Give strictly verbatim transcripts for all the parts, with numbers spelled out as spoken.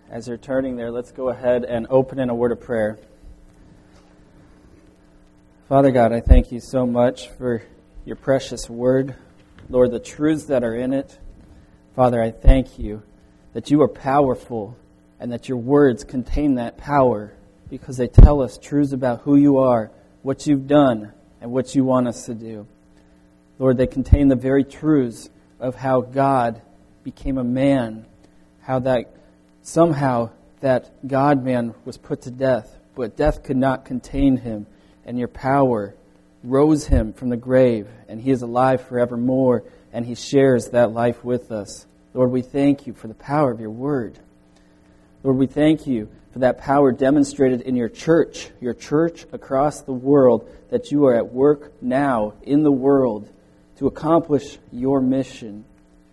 As you're turning there, let's go ahead and open in a word of prayer. Father God, I thank you so much for your precious word. Lord, the truths that are in it. Father, I thank you that you are powerful and that your words contain that power because they tell us truths about who you are, what you've done, and what you want us to do. Lord, they contain the very truths of how God became a man, how that somehow that God-man was put to death, but death could not contain him, and your power rose him from the grave, and he is alive forevermore, and he shares that life with us. Lord, we thank you for the power of your word. Lord, we thank you for that power demonstrated in your church, your church across the world, that you are at work now in the world to accomplish your mission.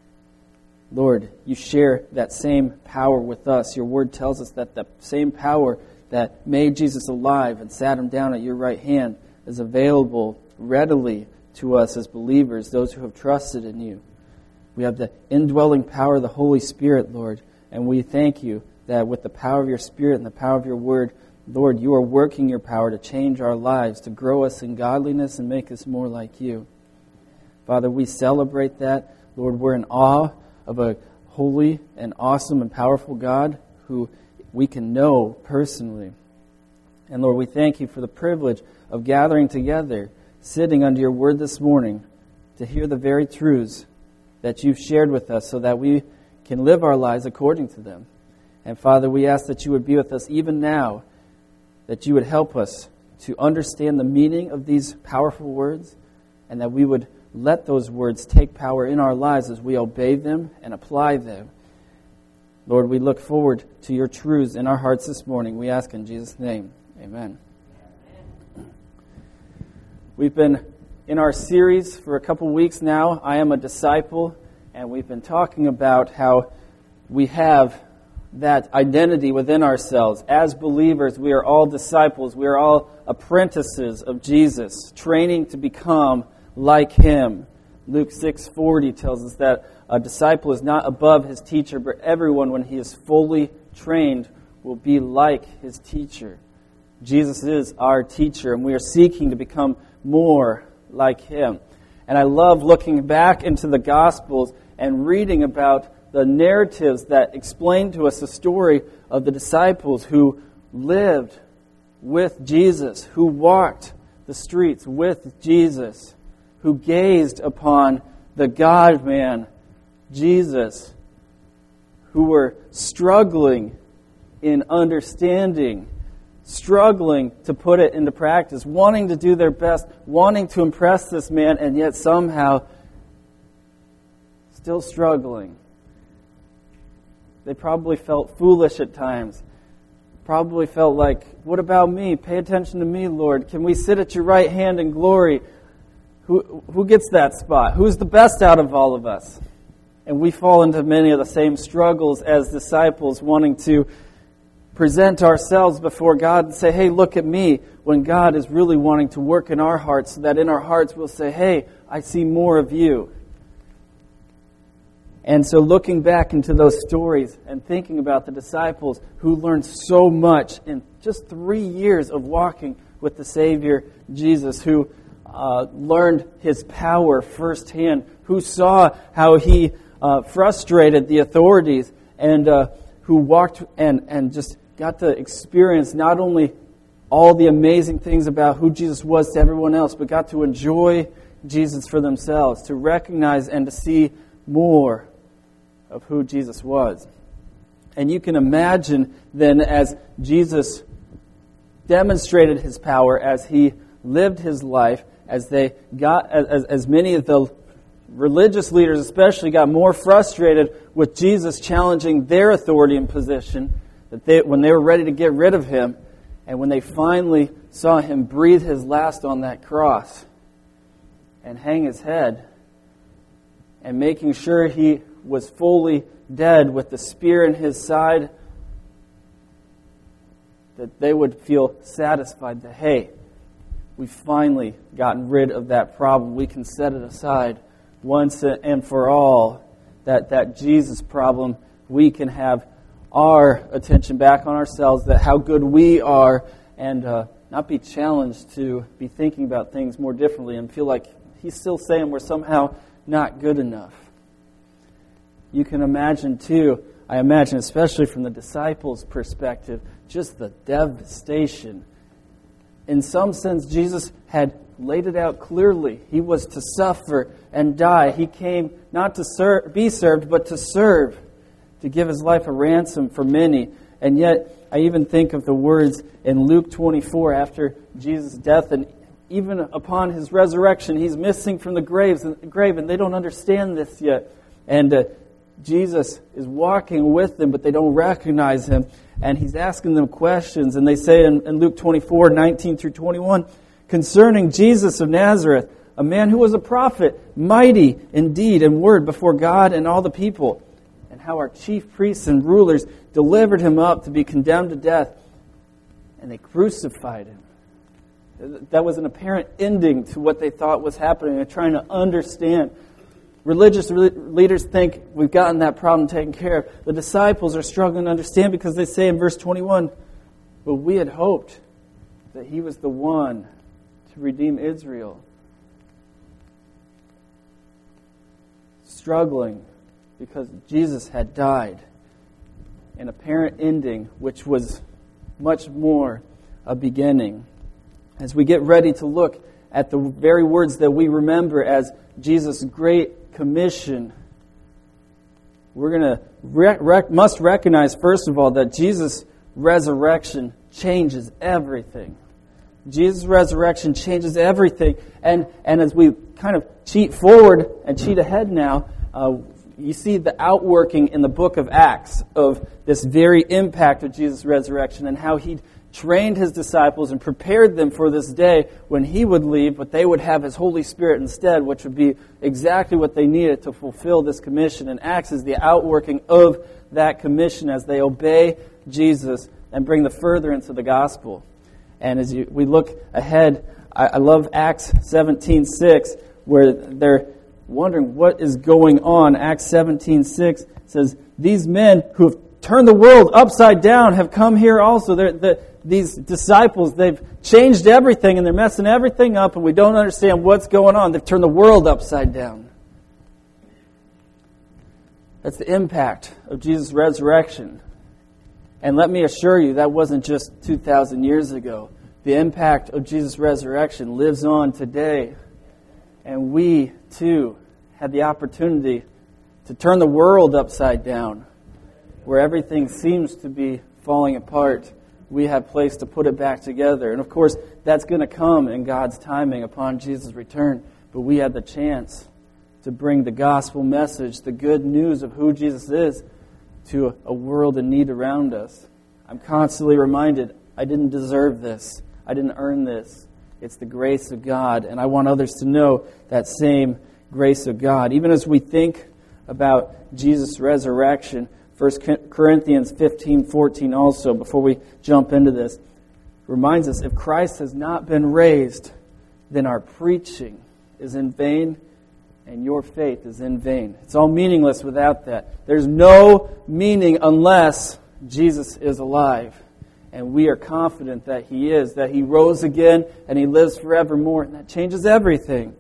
Lord, you share that same power with us. Your word tells us that the same power that made Jesus alive and sat him down at your right hand is available readily to us as believers, those who have trusted in you. We have the indwelling power of the Holy Spirit, Lord, and we thank you that with the power of your Spirit and the power of your word, Lord, you are working your power to change our lives, to grow us in godliness and make us more like you. Father, we celebrate that. Lord, we're in awe of a holy and awesome and powerful God who we can know personally. And Lord, we thank you for the privilege of gathering together, sitting under your word this morning to hear the very truths that you've shared with us so that we can live our lives according to them. And Father, we ask that you would be with us even now, that you would help us to understand the meaning of these powerful words, and that we would let those words take power in our lives as we obey them and apply them. Lord, we look forward to your truths in our hearts this morning. We ask in Jesus' name. Amen. We've been in our series for a couple weeks now, I Am a Disciple, and we've been talking about how we have that identity within ourselves. As believers, we are all disciples. We are all apprentices of Jesus, training to become like him. Luke six forty tells us that a disciple is not above his teacher, but everyone, when he is fully trained, will be like his teacher. Jesus is our teacher, and we are seeking to become more like him. And I love looking back into the Gospels and reading about the narratives that explain to us the story of the disciples who lived with Jesus, who walked the streets with Jesus, who gazed upon the God-man, Jesus, who were struggling in understanding, struggling to put it into practice, wanting to do their best, wanting to impress this man, and yet somehow still struggling. They probably felt foolish at times. Probably felt like, what about me? Pay attention to me, Lord. Can we sit at your right hand in glory? Who, who gets that spot? Who's the best out of all of us? And we fall into many of the same struggles as disciples, wanting to present ourselves before God and say, hey, look at me, when God is really wanting to work in our hearts so that in our hearts we'll say, hey, I see more of you. And so looking back into those stories and thinking about the disciples who learned so much in just three years of walking with the Savior Jesus, who uh, learned his power firsthand, who saw how he uh, frustrated the authorities, and uh, who walked and, and just got to experience not only all the amazing things about who Jesus was to everyone else, but got to enjoy Jesus for themselves, to recognize and to see more of who Jesus was. And you can imagine then, as Jesus demonstrated his power, as he lived his life, as they got, as, as many of the religious leaders especially got more frustrated with Jesus challenging their authority and position, that they, when they were ready to get rid of him, and when they finally saw him breathe his last on that cross and hang his head, and making sure he was fully dead with the spear in his side, that they would feel satisfied that, hey, we've finally gotten rid of that problem. We can set it aside once and for all. That, that Jesus problem, we can have our attention back on ourselves, that how good we are, and uh, not be challenged to be thinking about things more differently and feel like he's still saying we're somehow not good enough. You can imagine too, I imagine especially from the disciples' perspective, just the devastation. In some sense, Jesus had laid it out clearly. He was to suffer and die. He came not to serve, be served, but to serve, to give his life a ransom for many. And yet, I even think of the words in Luke twenty-four after Jesus' death, and even upon his resurrection, he's missing from the graves, grave, and they don't understand this yet. And uh, Jesus is walking with them, but they don't recognize him. And he's asking them questions. And they say in, in Luke twenty-four, nineteen through twenty-one, concerning Jesus of Nazareth, a man who was a prophet, mighty in deed and word before God and all the people, and how our chief priests and rulers delivered him up to be condemned to death, and they crucified him. That was an apparent ending to what they thought was happening. They're trying to understand. Religious leaders think we've gotten that problem taken care of. The disciples are struggling to understand because they say in verse twenty-one, but we had hoped that he was the one to redeem Israel. Struggling because Jesus had died. An apparent ending, which was much more a beginning. As we get ready to look at the very words that we remember as Jesus' great commission, we're going to rec- rec- must recognize, first of all, that Jesus' resurrection changes everything. Jesus' resurrection changes everything. And, and as we kind of cheat forward and cheat ahead now, uh, you see the outworking in the book of Acts of this very impact of Jesus' resurrection and how he trained his disciples and prepared them for this day when he would leave, but they would have his Holy Spirit instead, which would be exactly what they needed to fulfill this commission. And Acts is the outworking of that commission as they obey Jesus and bring the furtherance of the gospel. And as you, we look ahead, I, I love Acts seventeen six, where they're wondering what is going on. Acts seventeen six says, these men who have turned the world upside down have come here also. They're, the, these disciples, they've changed everything and they're messing everything up and we don't understand what's going on. They've turned the world upside down. That's the impact of Jesus' resurrection. And let me assure you, that wasn't just two thousand years ago. The impact of Jesus' resurrection lives on today. And we, too, had the opportunity to turn the world upside down. Where everything seems to be falling apart, we have place to put it back together. And of course, that's going to come in God's timing upon Jesus' return. But we had the chance to bring the gospel message, the good news of who Jesus is, to a world in need around us. I'm constantly reminded, I didn't deserve this. I didn't earn this. It's the grace of God. And I want others to know that same grace of God. Even as we think about Jesus' resurrection, First Corinthians fifteen fourteen also, before we jump into this, reminds us, if Christ has not been raised, then our preaching is in vain and your faith is in vain. It's all meaningless without that. There's no meaning unless Jesus is alive. And we are confident that He is, that He rose again and He lives forevermore. And that changes everything.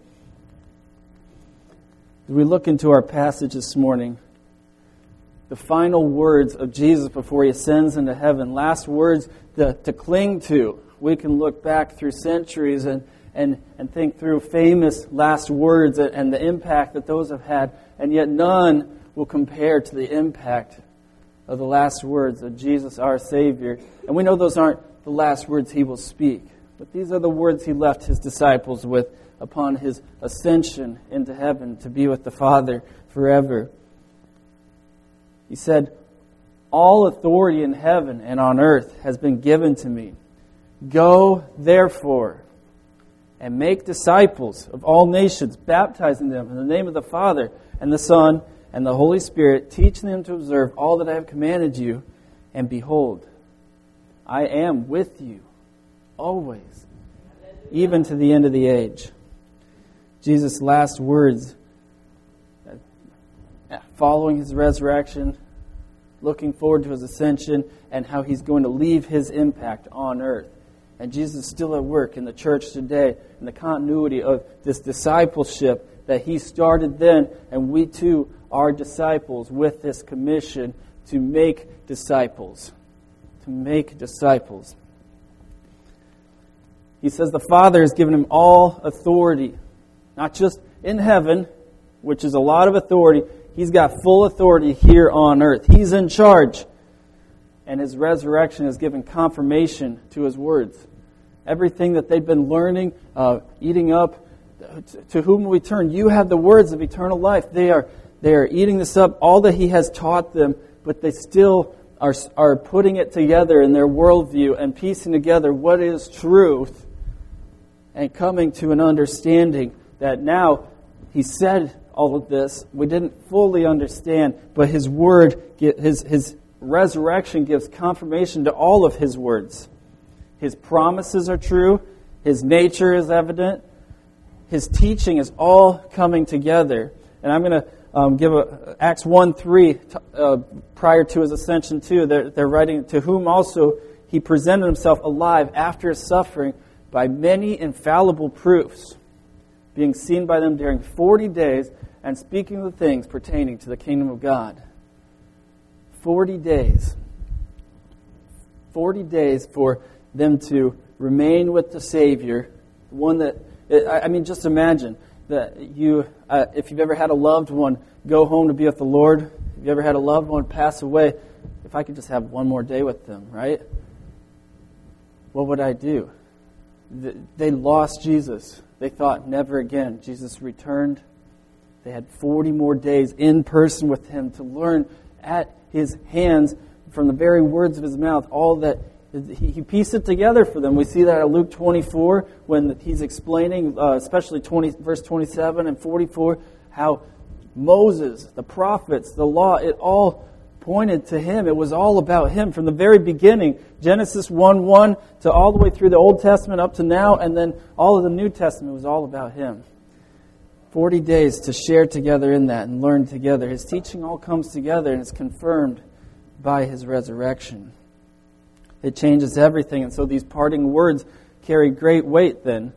As we look into our passage this morning, the final words of Jesus before He ascends into heaven, last words to, to cling to. We can look back through centuries and, and, and think through famous last words and the impact that those have had, and yet none will compare to the impact of the last words of Jesus, our Savior. And we know those aren't the last words He will speak, but these are the words He left His disciples with upon His ascension into heaven to be with the Father forever. He said, all authority in heaven and on earth has been given to me. Go, therefore, and make disciples of all nations, baptizing them in the name of the Father and the Son and the Holy Spirit, teaching them to observe all that I have commanded you. And behold, I am with you always, even to the end of the age. Jesus' last words following His resurrection, looking forward to his ascension and how he's going to leave his impact on earth. And Jesus is still at work in the church today, in the continuity of this discipleship that he started then, and we too are disciples with this commission to make disciples. To make disciples. He says the Father has given him all authority, not just in heaven, which is a lot of authority. He's got full authority here on earth. He's in charge. And his resurrection has given confirmation to his words. Everything that they've been learning, uh, eating up, to whom we turn. You have the words of eternal life. They are they are eating this up, all that he has taught them, but they still are, are putting it together in their worldview and piecing together what is truth and coming to an understanding that now he said all of this. We didn't fully understand, but his word, his his resurrection gives confirmation to all of his words. His promises are true. His nature is evident. His teaching is all coming together. And I'm going to um, give a, Acts one three, uh, prior to his ascension too. They're, they're writing, to whom also he presented himself alive after his suffering by many infallible proofs, being seen by them during forty days and speaking of the things pertaining to the kingdom of God. Forty days. Forty days for them to remain with the Savior, one that, I mean, just imagine that you, uh, if you've ever had a loved one go home to be with the Lord, if you ever had a loved one pass away, if I could just have one more day with them, right? What would I do? They lost Jesus. They thought, never again. Jesus returned. They had forty more days in person with him to learn at his hands, from the very words of his mouth, all that he pieced it together for them. We see that in Luke twenty-four when he's explaining, uh, especially twenty, verse twenty-seven and forty-four, how Moses, the prophets, the law, it all pointed to him. It was all about him from the very beginning. Genesis one one to all the way through the Old Testament up to now, and then all of the New Testament was all about him. Forty days to share together in that and learn together. His teaching all comes together and is confirmed by his resurrection. It changes everything. And so these parting words carry great weight then.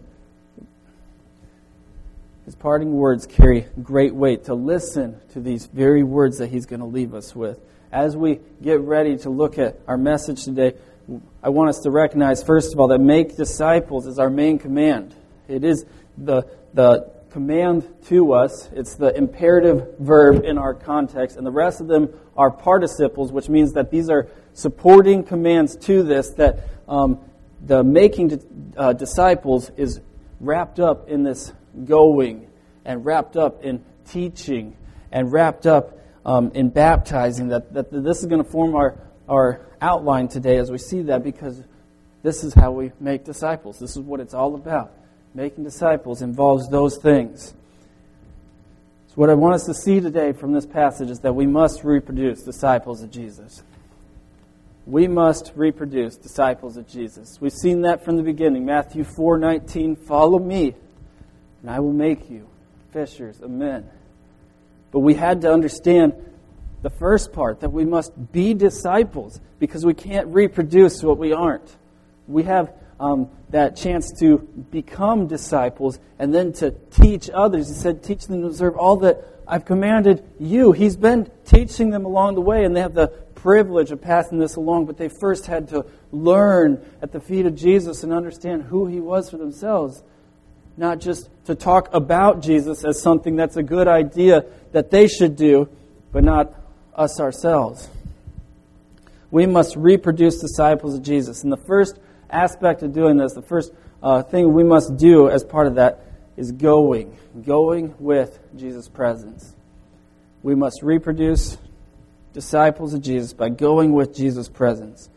His parting words carry great weight to listen to these very words that he's going to leave us with. As we get ready to look at our message today, I want us to recognize, first of all, that make disciples is our main command. It is the the command to us. It's the imperative verb in our context, and the rest of them are participles, which means that these are supporting commands to this, that um, the making uh, disciples is wrapped up in this going, and wrapped up in teaching, and wrapped up um, in baptizing. That, that this is going to form our, our outline today as we see that, because this is how we make disciples. This is what it's all about. Making disciples involves those things. So what I want us to see today from this passage is that we must reproduce disciples of Jesus. We must reproduce disciples of Jesus. We've seen that from the beginning. Matthew four nineteen, follow me, and I will make you fishers of men. But we had to understand the first part, that we must be disciples, because we can't reproduce what we aren't. We have um, that chance to become disciples and then to teach others. He said, teach them to observe all that I've commanded you. He's been teaching them along the way, and they have the privilege of passing this along, but they first had to learn at the feet of Jesus and understand who he was for themselves. Not just to talk about Jesus as something that's a good idea that they should do, but not us ourselves. We must reproduce disciples of Jesus. And the first aspect of doing this, the first uh, thing we must do as part of that is going. Going with Jesus' presence. We must reproduce disciples of Jesus by going with Jesus' presence.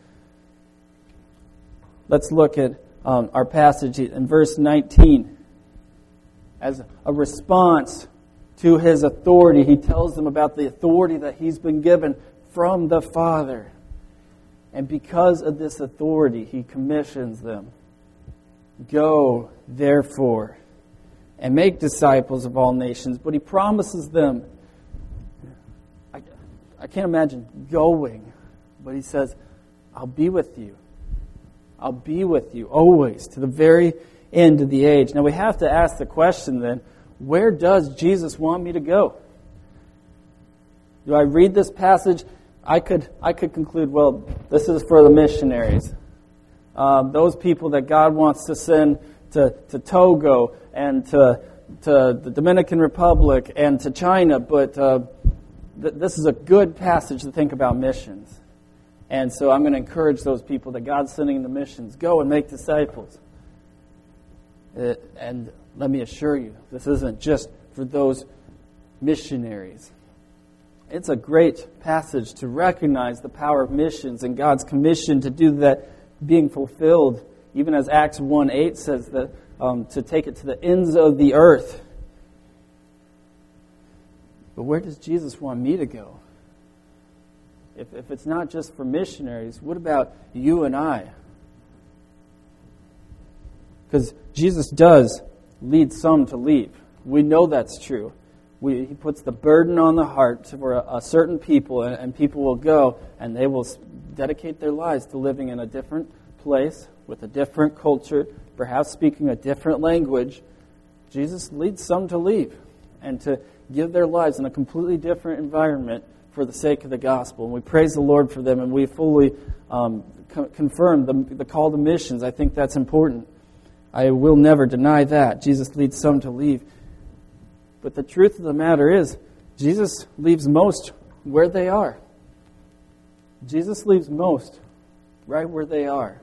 Let's look at um, our passage in verse nineteen. As a response to his authority, he tells them about the authority that he's been given from the Father. And because of this authority, he commissions them. Go, therefore, and make disciples of all nations. But he promises them, I, I can't imagine going. But he says, I'll be with you. I'll be with you always to the very end of the age. Now we have to ask the question then, where does Jesus want me to go? Do I read this passage? I could I could conclude, well, this is for the missionaries. Um, those people that God wants to send to, to Togo and to, to the Dominican Republic and to China. But uh, th- this is a good passage to think about missions. And so I'm going to encourage those people that God's sending the missions. Go and make disciples. It, and let me assure you, this isn't just for those missionaries. It's a great passage to recognize the power of missions and God's commission to do that being fulfilled, even as Acts one eight says, that um, to take it to the ends of the earth. But where does Jesus want me to go? If, if it's not just for missionaries, what about you and I? Because Jesus does lead some to leave. We know that's true. We, he puts the burden on the heart for a, a certain people, and, and people will go, and they will dedicate their lives to living in a different place, with a different culture, perhaps speaking a different language. Jesus leads some to leave, and to give their lives in a completely different environment for the sake of the gospel. And we praise the Lord for them, and we fully um, co- confirm the, the call to missions. I think that's important. I will never deny that. Jesus leads some to leave. But the truth of the matter is, Jesus leaves most where they are. Jesus leaves most right where they are.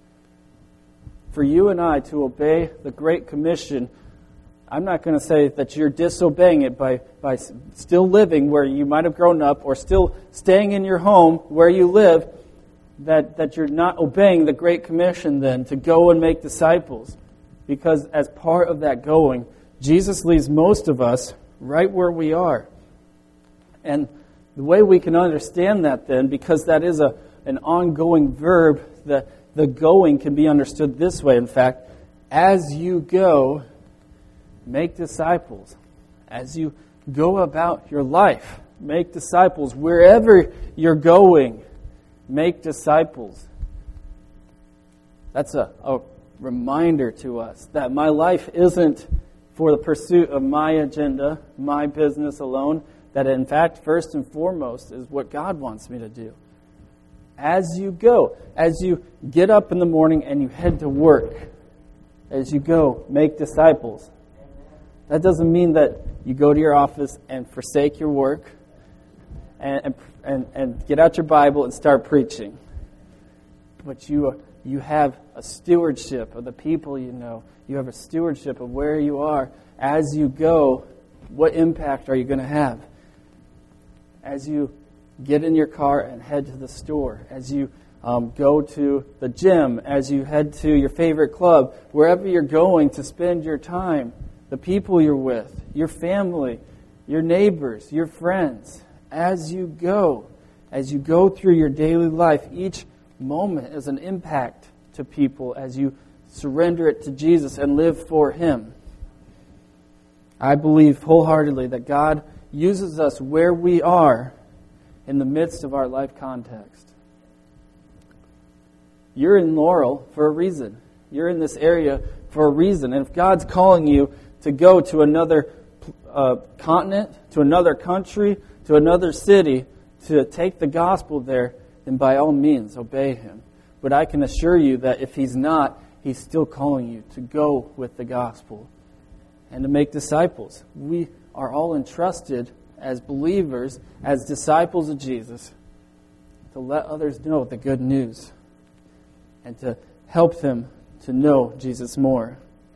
For you and I to obey the Great Commission, I'm not going to say that you're disobeying it by, by still living where you might have grown up or still staying in your home where you live, that, that you're not obeying the Great Commission then to go and make disciples. Because as part of that going, Jesus leaves most of us right where we are. And the way we can understand that then, because that is a an ongoing verb, the, the going can be understood this way. In fact, as you go, make disciples. As you go about your life, make disciples. Wherever you're going, make disciples. That's a, a reminder to us that my life isn't for the pursuit of my agenda, my business alone, that in fact, first and foremost, is what God wants me to do. As you go, as you get up in the morning and you head to work, as you go, make disciples. That doesn't mean that you go to your office and forsake your work and and, and get out your Bible and start preaching. But you you have a stewardship of the people you know. You have a stewardship of where you are. As you go, what impact are you going to have? As you get in your car and head to the store, as you um, go to the gym, as you head to your favorite club, wherever you're going to spend your time, the people you're with, your family, your neighbors, your friends, as you go, as you go through your daily life, each moment is an impact to people as you surrender it to Jesus and live for Him. I believe wholeheartedly that God uses us where we are in the midst of our life context. You're in Laurel for a reason. You're in this area for a reason. And if God's calling you to go to another uh, continent, to another country, to another city, to take the gospel there, then by all means, obey Him. But I can assure you that if He's not, He's still calling you to go with the gospel and to make disciples. We are all entrusted as believers, as disciples of Jesus, to let others know the good news and to help them to know Jesus more.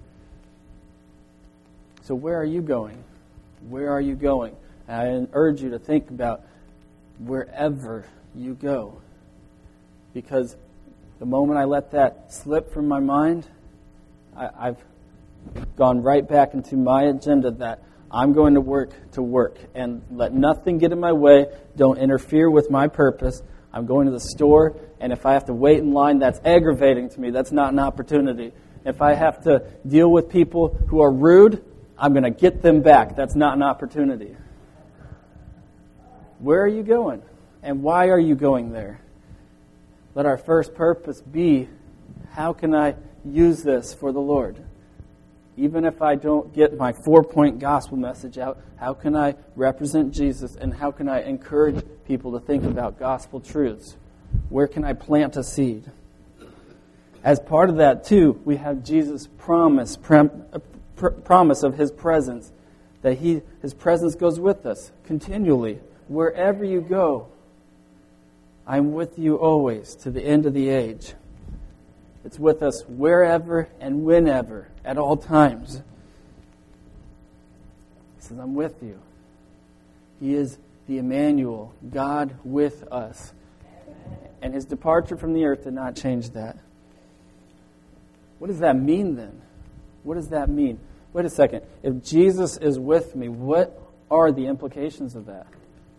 So where are you going? Where are you going? And I urge you to think about wherever you go. Because the moment I let that slip from my mind, I, I've gone right back into my agenda that I'm going to work to work and let nothing get in my way. Don't interfere with my purpose. I'm going to the store, and if I have to wait in line, that's aggravating to me. That's not an opportunity. If I have to deal with people who are rude, I'm going to get them back. That's not an opportunity. Where are you going? And why are you going there? Let our first purpose be, how can I use this for the Lord? Even if I don't get my four-point gospel message out, how can I represent Jesus, and how can I encourage people to think about gospel truths? Where can I plant a seed? As part of that, too, we have Jesus' promise, prom, pr- promise of His presence, that he, His presence goes with us continually. Wherever you go, I'm with you always to the end of the age. It's with us wherever and whenever, at all times. He says, I'm with you. He is the Emmanuel, God with us. And His departure from the earth did not change that. What does that mean then? What does that mean? Wait a second. If Jesus is with me, what are the implications of that?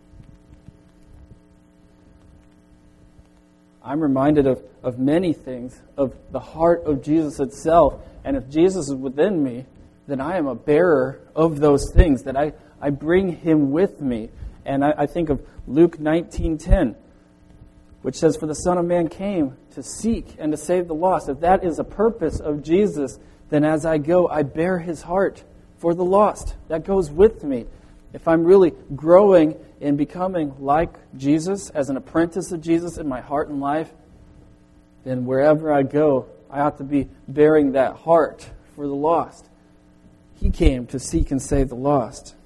I'm reminded of, of many things, of the heart of Jesus itself. And if Jesus is within me, then I am a bearer of those things, that I, I bring Him with me. And I, I think of Luke nineteen ten, which says, for the Son of Man came to seek and to save the lost. If that is a purpose of Jesus, then as I go, I bear His heart for the lost. That goes with me. If I'm really growing in becoming like Jesus, as an apprentice of Jesus in my heart and life, then wherever I go, I ought to be bearing that heart for the lost. He came to seek and save the lost.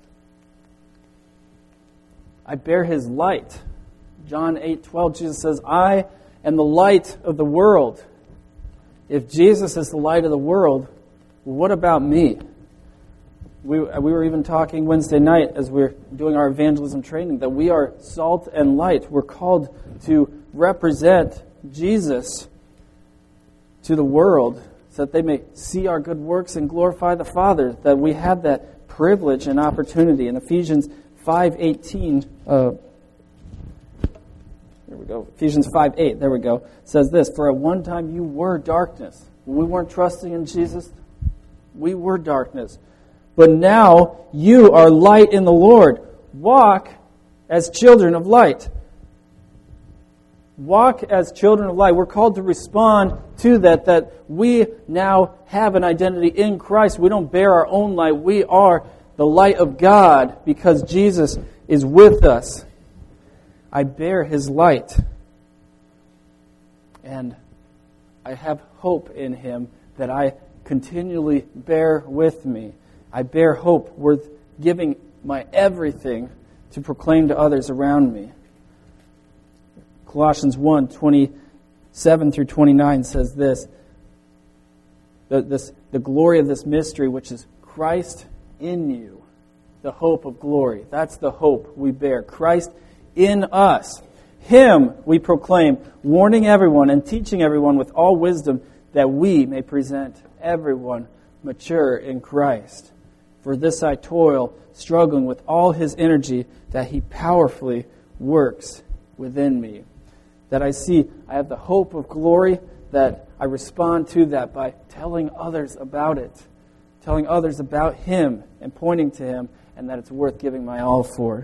I bear His light. John eight twelve, Jesus says, I am the light of the world. If Jesus is the light of the world, what about me? We, we were even talking Wednesday night as we were doing our evangelism training that we are salt and light. We're called to represent Jesus to the world so that they may see our good works and glorify the Father, that we have that privilege and opportunity. In Ephesians five eighteen, uh, there we go, Ephesians five eight, there we go, says this, for at one time you were darkness. When we weren't trusting in Jesus, we were darkness. But now you are light in the Lord. Walk as children of light. Walk as children of light. We're called to respond to that, that we now have an identity in Christ. We don't bear our own light. We are the light of God because Jesus is with us. I bear His light. And I have hope in Him that I continually bear with me. I bear hope worth giving my everything to proclaim to others around me. Colossians one, twenty-seven through twenty-nine says this, the, this, the glory of this mystery, which is Christ in you, the hope of glory. That's the hope we bear. Christ in us. Him we proclaim, warning everyone and teaching everyone with all wisdom, that we may present everyone mature in Christ. For this I toil, struggling with all His energy that He powerfully works within me. That I see, I have the hope of glory, that I respond to that by telling others about it. Telling others about Him and pointing to Him, and that it's worth giving my all for.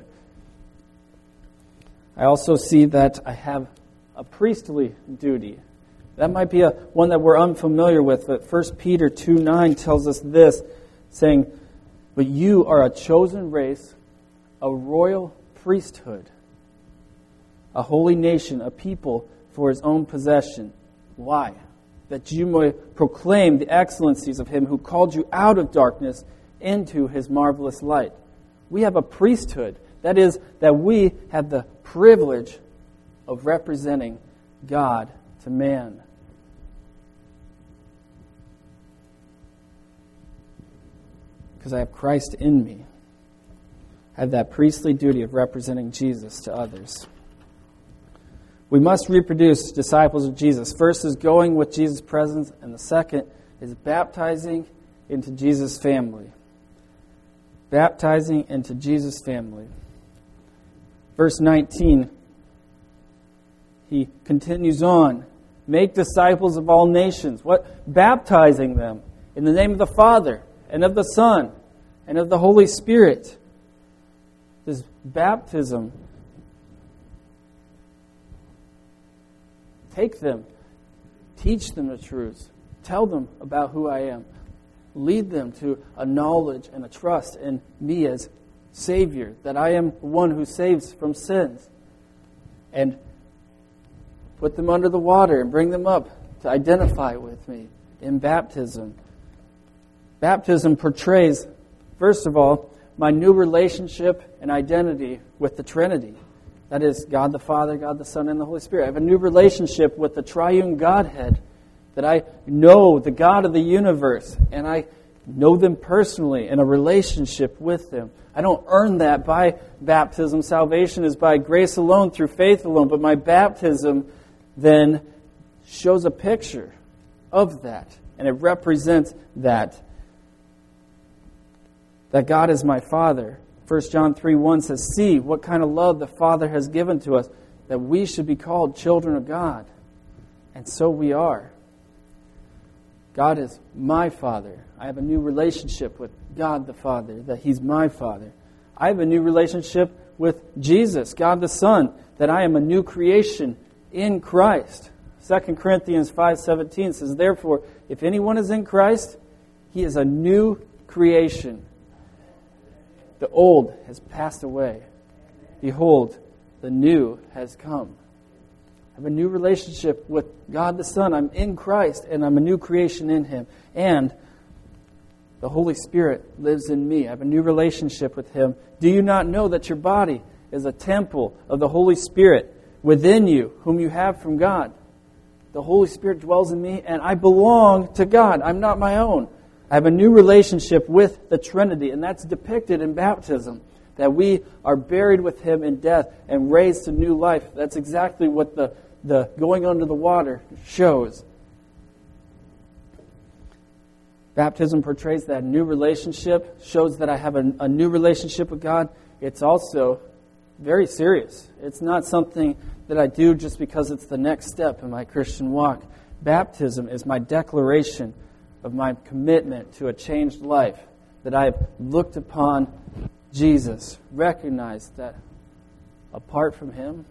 I also see that I have a priestly duty. That might be a one that we're unfamiliar with, but First Peter two nine tells us this, saying, but you are a chosen race, a royal priesthood, a holy nation, a people for His own possession. Why? That you may proclaim the excellencies of Him who called you out of darkness into His marvelous light. We have a priesthood. That is, that we have the privilege of representing God to man. Because I have Christ in me. I have that priestly duty of representing Jesus to others. We must reproduce disciples of Jesus. First is going with Jesus' presence, and the second is baptizing into Jesus' family. Baptizing into Jesus' family. Verse nineteen, he continues on. Make disciples of all nations. What? Baptizing them in the name of the Father and of the Son, and of the Holy Spirit. This baptism Take them. Teach them the truths. Tell them about who I am. Lead them to a knowledge and a trust in me as Savior, that I am the one who saves from sins. And put them under the water and bring them up to identify with me in baptism. Baptism portrays, first of all, my new relationship and identity with the Trinity. That is, God the Father, God the Son, and the Holy Spirit. I have a new relationship with the triune Godhead, that I know the God of the universe, and I know them personally in a relationship with them. I don't earn that by baptism. Salvation is by grace alone, through faith alone. But my baptism then shows a picture of that, and it represents that. That God is my Father. First John three one says, "See what kind of love the Father has given to us, that we should be called children of God." And so we are. God is my Father. I have a new relationship with God the Father, that He's my Father. I have a new relationship with Jesus, God the Son, that I am a new creation in Christ. Second Corinthians five seventeen says, "Therefore, if anyone is in Christ, he is a new creation. The old has passed away. Behold, the new has come." I have a new relationship with God the Son. I'm in Christ, and I'm a new creation in Him. And the Holy Spirit lives in me. I have a new relationship with Him. Do you not know that your body is a temple of the Holy Spirit within you, whom you have from God? The Holy Spirit dwells in me, and I belong to God. I'm not my own. I have a new relationship with the Trinity, and that's depicted in baptism, that we are buried with Him in death and raised to new life. That's exactly what the, the going under the water shows. Baptism portrays that new relationship, shows that I have a, a new relationship with God. It's also very serious. It's not something that I do just because it's the next step in my Christian walk. Baptism is my declaration of my commitment to a changed life, that I have looked upon Jesus, recognized that apart from Him,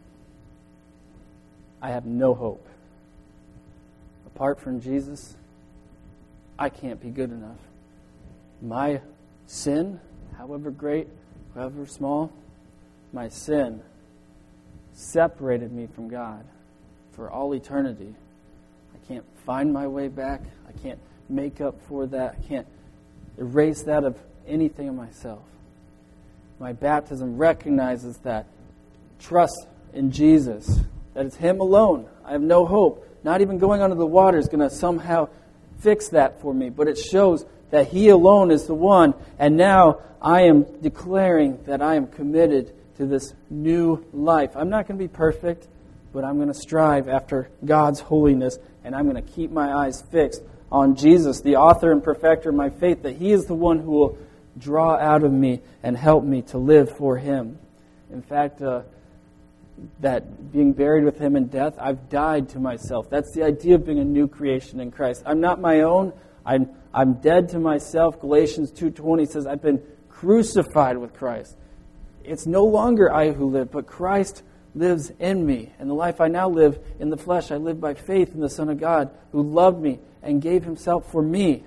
I have no hope. Apart from Jesus, I can't be good enough. My sin, however great, however small, my sin separated me from God for all eternity. I can't find my way back. I can't make up for that. I can't erase that of anything of myself. My baptism recognizes that. Trust in Jesus. That it's Him alone. I have no hope. Not even going under the water is going to somehow fix that for me. But it shows that He alone is the one. And now I am declaring that I am committed to this new life. I'm not going to be perfect, but I'm going to strive after God's holiness. And I'm going to keep my eyes fixed on Jesus, the author and perfecter of my faith, that He is the one who will draw out of me and help me to live for Him. In fact, uh, that being buried with Him in death, I've died to myself. That's the idea of being a new creation in Christ. I'm not my own. I'm, I'm dead to myself. Galatians two twenty says, I've been crucified with Christ. It's no longer I who live, but Christ lives in me. And the life I now live in the flesh, I live by faith in the Son of God, who loved me and gave Himself for me.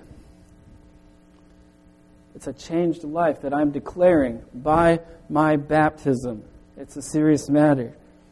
It's a changed life that I'm declaring by my baptism. It's a serious matter.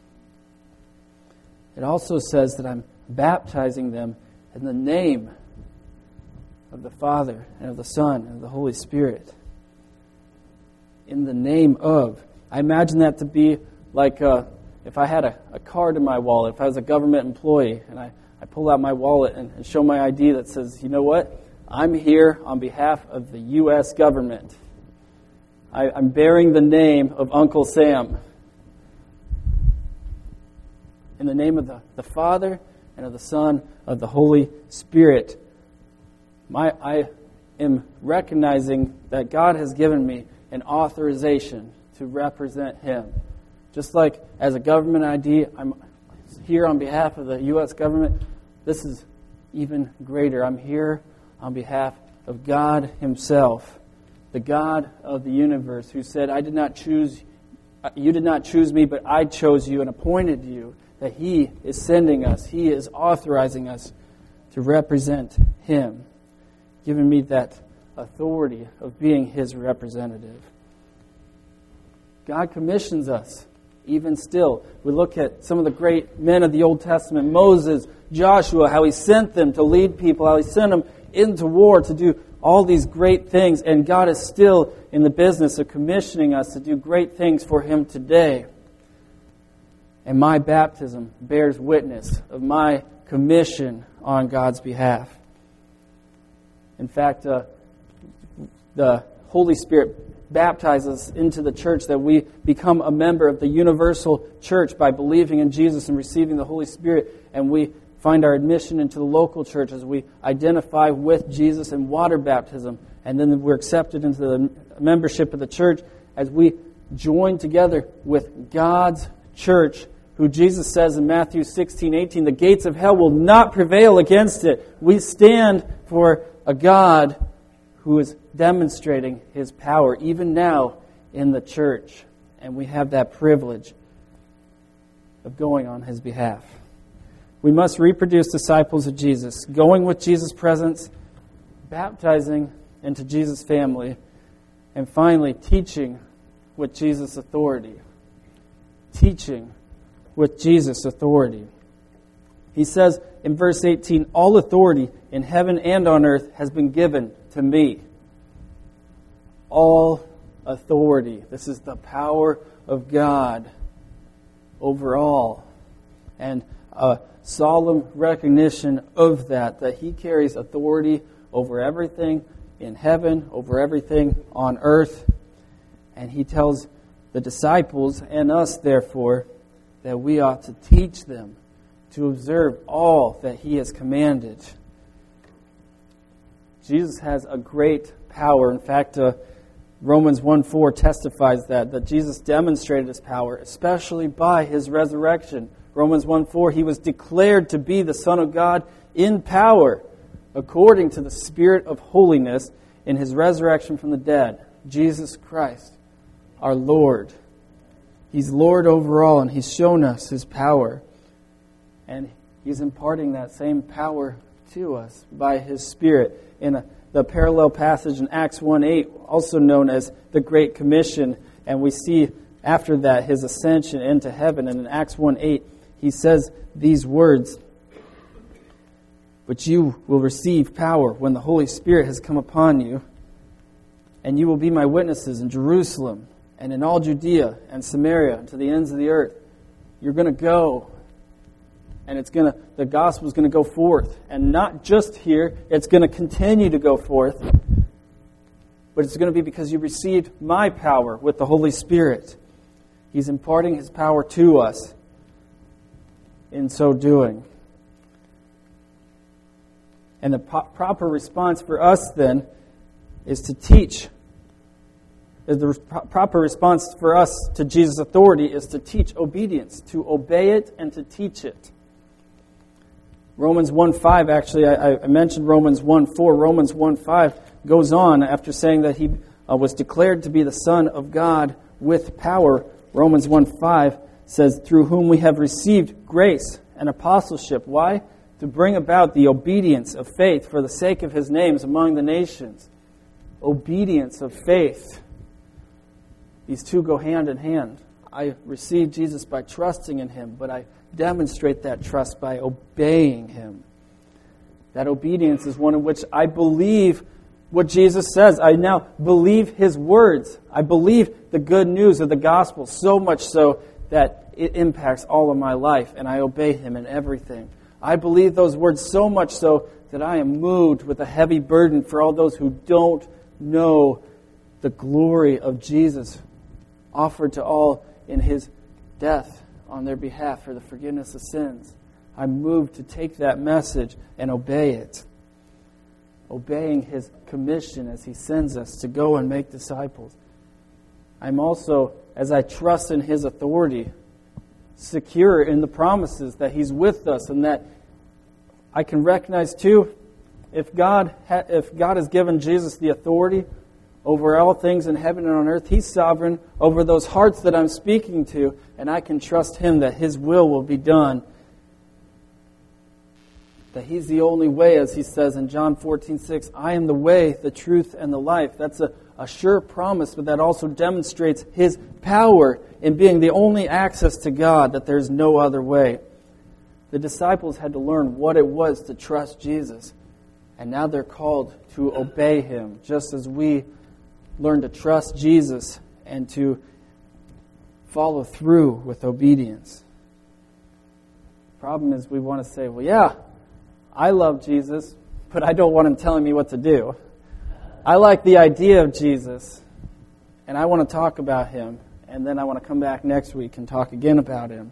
It also says that I'm baptizing them in the name of the Father and of the Son and of the Holy Spirit. In the name of. I imagine that to be like uh, if I had a, a card in my wallet, if I was a government employee, and I, I pull out my wallet and, and show my I D that says, you know what? I'm here on behalf of the U S government. I, I'm bearing the name of Uncle Sam. In the name of the, the Father and of the Son, of the Holy Spirit. My, I am recognizing that God has given me an authorization to represent Him. Just like as a government I D, I'm here on behalf of the U S government. This is even greater. I'm here on behalf of God Himself, the God of the universe, who said, I did not choose, you did not choose me, but I chose you and appointed you that He is sending us. He is authorizing us to represent Him, giving me that authority of being His representative. God commissions us, even still. We look at some of the great men of the Old Testament, Moses, Joshua, how He sent them to lead people, how He sent them into war to do all these great things. And God is still in the business of commissioning us to do great things for Him today. And my baptism bears witness of my commission on God's behalf. In fact, uh, the Holy Spirit baptizes us into the church, that we become a member of the universal church by believing in Jesus and receiving the Holy Spirit. And we find our admission into the local church as we identify with Jesus in water baptism. And then we're accepted into the membership of the church as we join together with God's church, who Jesus says in Matthew sixteen eighteen, the gates of hell will not prevail against it. We stand for a God who is demonstrating His power even now in the church. And we have that privilege of going on His behalf. We must reproduce disciples of Jesus, going with Jesus' presence, baptizing into Jesus' family, and finally teaching with Jesus' authority. Teaching with Jesus' authority. He says in verse eighteen, all authority in heaven and on earth has been given to me. All authority. This is the power of God over all. And a solemn recognition of that, that He carries authority over everything in heaven, over everything on earth. And He tells the disciples and us, therefore, that we ought to teach them to observe all that He has commanded. Jesus has a great power. In fact, uh, Romans one four testifies that, that Jesus demonstrated His power, especially by His resurrection. Romans one four, He was declared to be the Son of God in power, according to the Spirit of holiness in His resurrection from the dead. Jesus Christ, our Lord. He's Lord over all, and He's shown us His power. And He's imparting that same power to us by His Spirit in a, the parallel passage in Acts one eight, also known as the Great Commission. And we see after that His ascension into heaven. And in Acts one eight, He says these words, but you will receive power when the Holy Spirit has come upon you, and you will be my witnesses in Jerusalem and in all Judea and Samaria and to the ends of the earth. You're going to go, and it's going to the gospel is going to go forth, and not just here. It's going to continue to go forth, but it's going to be because you received my power with the Holy Spirit. He's imparting His power to us in so doing. And the po- proper response for us then is to teach. The proper response for us to Jesus' authority is to teach obedience, to obey it and to teach it. Romans one five, actually, I, I mentioned Romans one four. Romans one five goes on after saying that He uh, was declared to be the Son of God with power. Romans one five says, through whom we have received grace and apostleship. Why? To bring about the obedience of faith for the sake of His names among the nations. Obedience of faith. These two go hand in hand. I receive Jesus by trusting in Him, but I demonstrate that trust by obeying Him. That obedience is one in which I believe what Jesus says. I now believe His words. I believe the good news of the gospel so much so that it impacts all of my life, and I obey Him in everything. I believe those words so much so that I am moved with a heavy burden for all those who don't know the glory of Jesus offered to all in His death on their behalf for the forgiveness of sins. I'm moved to take that message and obey it. Obeying His commission as He sends us to go and make disciples. I'm also, as I trust in His authority, secure in the promises that He's with us, and that I can recognize too, if God ha- if God has given Jesus the authority over all things in heaven and on earth. He's sovereign over those hearts that I'm speaking to, and I can trust Him that His will will be done. That He's the only way, as He says in John fourteen six, I am the way, the truth, and the life. That's a, a sure promise, but that also demonstrates His power in being the only access to God, that there's no other way. The disciples had to learn what it was to trust Jesus, and now they're called to obey Him, just as we learn to trust Jesus and to follow through with obedience. The problem is we want to say, well, yeah, I love Jesus, but I don't want Him telling me what to do. I like the idea of Jesus, and I want to talk about Him, and then I want to come back next week and talk again about Him.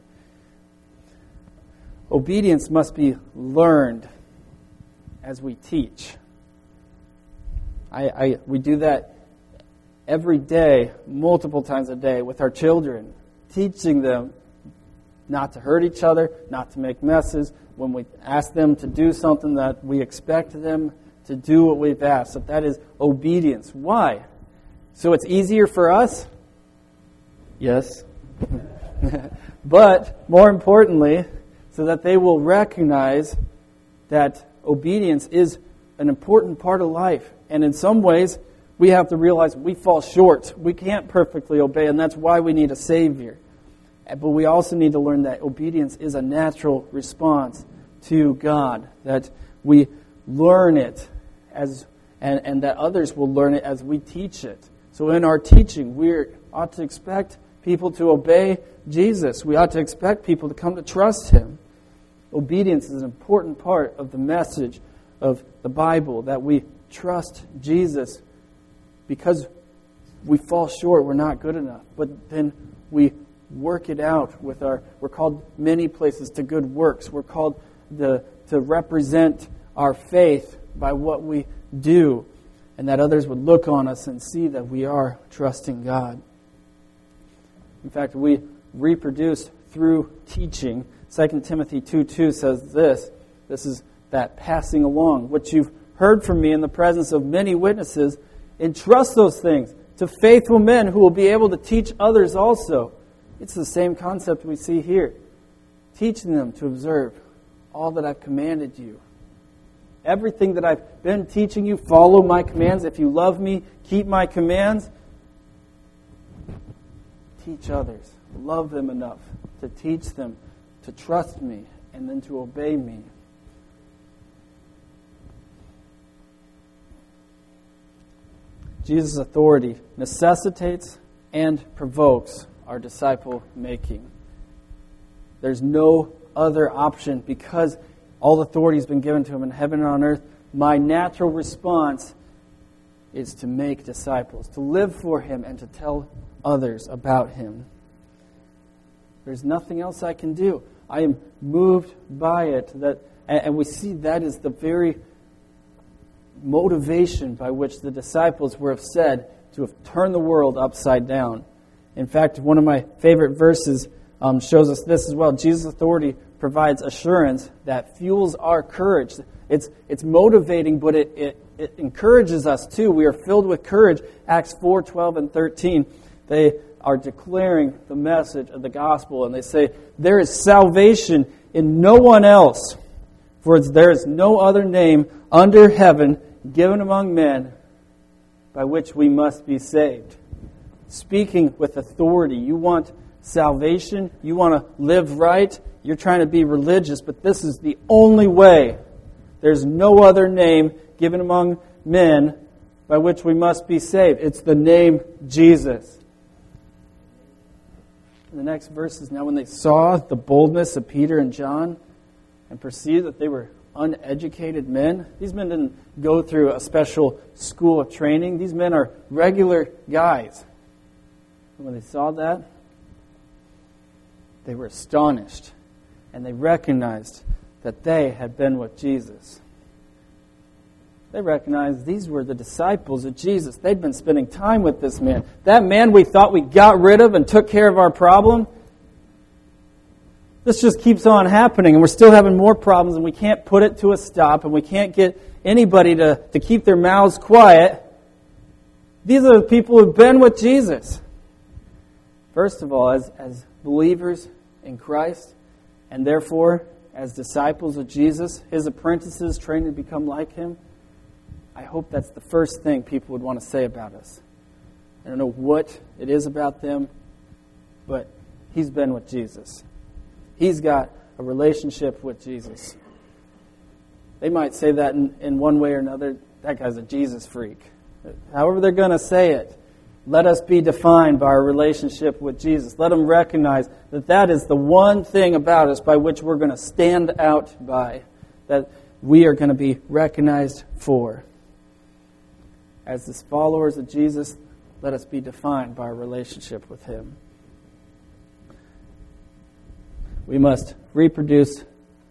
Obedience must be learned as we teach. I, I we do that every day, multiple times a day, with our children, teaching them not to hurt each other, not to make messes. When we ask them to do something, that we expect them to do what we've asked. So that is obedience. Why? So it's easier for us? Yes. But more importantly, so that they will recognize that obedience is an important part of life. And in some ways, we have to realize we fall short. We can't perfectly obey, and that's why we need a Savior. But we also need to learn that obedience is a natural response to God, that we learn it as and, and that others will learn it as we teach it. So in our teaching, we ought to expect people to obey Jesus. We ought to expect people to come to trust Him. Obedience is an important part of the message of the Bible, that we trust Jesus because we fall short, we're not good enough. But then we work it out with our, we're called many places to good works. We're called the, to represent our faith by what we do, and that others would look on us and see that we are trusting God. In fact, we reproduce through teaching. Second Timothy two two says this, this is that passing along. What you've heard from me in the presence of many witnesses, entrust those things to faithful men who will be able to teach others also. It's the same concept we see here. Teaching them to observe all that I've commanded you. Everything that I've been teaching you, follow my commands. If you love me, keep my commands. Teach others. Love them enough to teach them to trust me and then to obey me. Jesus' authority necessitates and provokes our disciple making. There's no other option because all authority has been given to Him in heaven and on earth. My natural response is to make disciples, to live for Him and to tell others about Him. There's nothing else I can do. I am moved by it. That, and we see that is the very motivation by which the disciples were said to have turned the world upside down. In fact, one of my favorite verses um, shows us this as well. Jesus' authority provides assurance that fuels our courage. It's it's motivating, but it, it, it encourages us too. We are filled with courage. Acts four, twelve, and thirteen. They are declaring the message of the gospel, and they say, there is salvation in no one else, for there is no other name under heaven given among men by which we must be saved. Speaking with authority. You want salvation? You want to live right? You're trying to be religious, but this is the only way. There's no other name given among men by which we must be saved. It's the name Jesus. In the next verse is, now when they saw the boldness of Peter and John and perceived that they were uneducated men. These men didn't go through a special school of training. These men are regular guys. And when they saw that, they were astonished, and they recognized that they had been with Jesus. They recognized these were the disciples of Jesus. They'd been spending time with this man. That man we thought we got rid of and took care of our problem, this just keeps on happening, and we're still having more problems, and we can't put it to a stop, and we can't get anybody to, to keep their mouths quiet. These are the people who've been with Jesus. First of all, as, as believers in Christ, and therefore as disciples of Jesus, His apprentices trained to become like Him, I hope that's the first thing people would want to say about us. I don't know what it is about them, but He's been with Jesus. He's got a relationship with Jesus. They might say that in, in one way or another, that guy's a Jesus freak. However they're going to say it, let us be defined by our relationship with Jesus. Let them recognize that that is the one thing about us by which we're going to stand out by, that we are going to be recognized for. As the followers of Jesus, let us be defined by our relationship with Him. We must reproduce.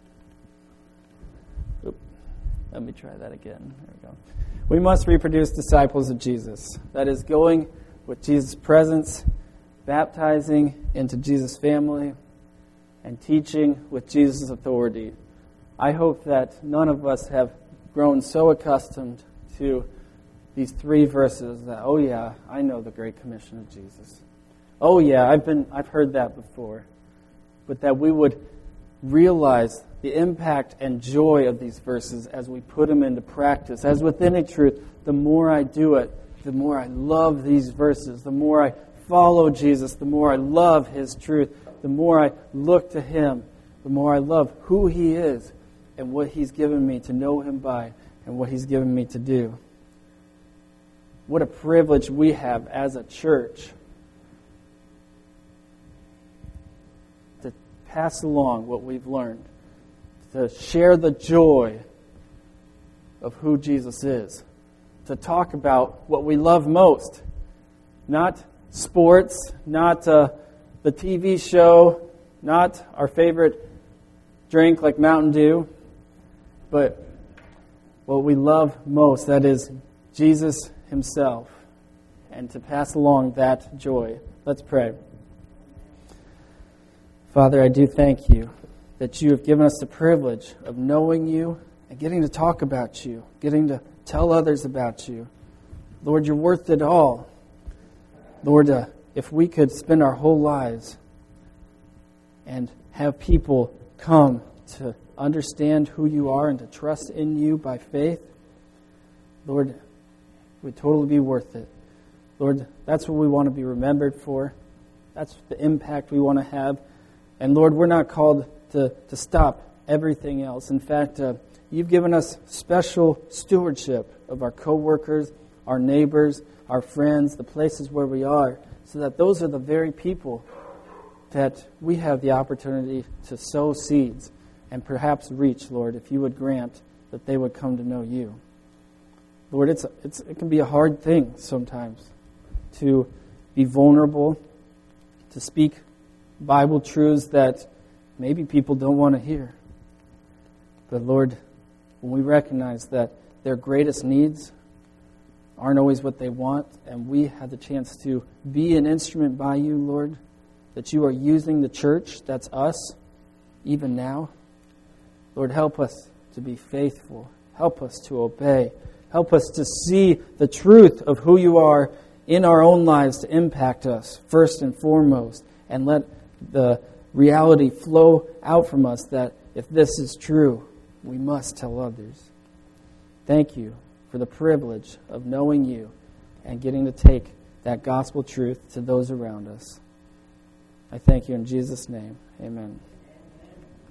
Oops, let me try that again. There we go. We must reproduce disciples of Jesus. That is, going with Jesus' presence, baptizing into Jesus' family, and teaching with Jesus' authority. I hope that none of us have grown so accustomed to these three verses that, oh yeah, I know the Great Commission of Jesus. Oh yeah, I've been I've heard that before. But that we would realize the impact and joy of these verses as we put them into practice. As with any truth, the more I do it, the more I love these verses, the more I follow Jesus, the more I love His truth, the more I look to Him, the more I love who He is and what He's given me to know Him by and what He's given me to do. What a privilege we have as a church to pass along what we've learned, to share the joy of who Jesus is, to talk about what we love most, not sports, not uh, the T V show, not our favorite drink like Mountain Dew, but what we love most, that is Jesus Himself, and to pass along that joy. Let's pray. Father, I do thank You that You have given us the privilege of knowing You and getting to talk about You, getting to tell others about You. Lord, You're worth it all. Lord, uh, if we could spend our whole lives and have people come to understand who You are and to trust in You by faith, Lord, it would totally be worth it. Lord, that's what we want to be remembered for. That's the impact we want to have. And Lord, we're not called to, to stop everything else. In fact, uh, You've given us special stewardship of our coworkers, our neighbors, our friends, the places where we are, so that those are the very people that we have the opportunity to sow seeds and perhaps reach, Lord, if You would grant that they would come to know You. Lord, it's, it's it can be a hard thing sometimes to be vulnerable, to speak Bible truths that maybe people don't want to hear. But Lord, when we recognize that their greatest needs aren't always what they want, and we have the chance to be an instrument by You, Lord, that You are using the church, that's us, even now. Lord, help us to be faithful. Help us to obey. Help us to see the truth of who You are in our own lives to impact us, first and foremost, and let the reality flow out from us that if this is true, we must tell others. Thank You for the privilege of knowing You and getting to take that gospel truth to those around us. I thank You in Jesus' name. Amen.